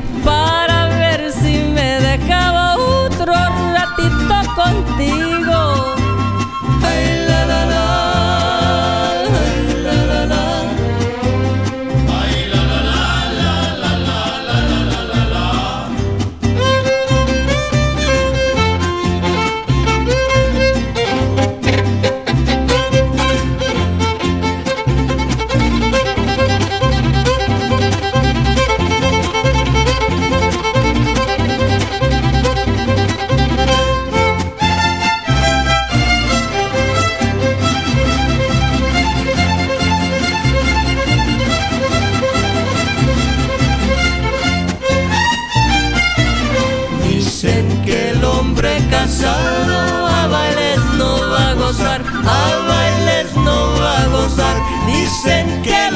Dios para ver si me dejaba otro ratito contigo. Ay, la, la, la. Dicen que el hombre casado a bailes no va a gozar, a bailes no va a gozar. Dicen que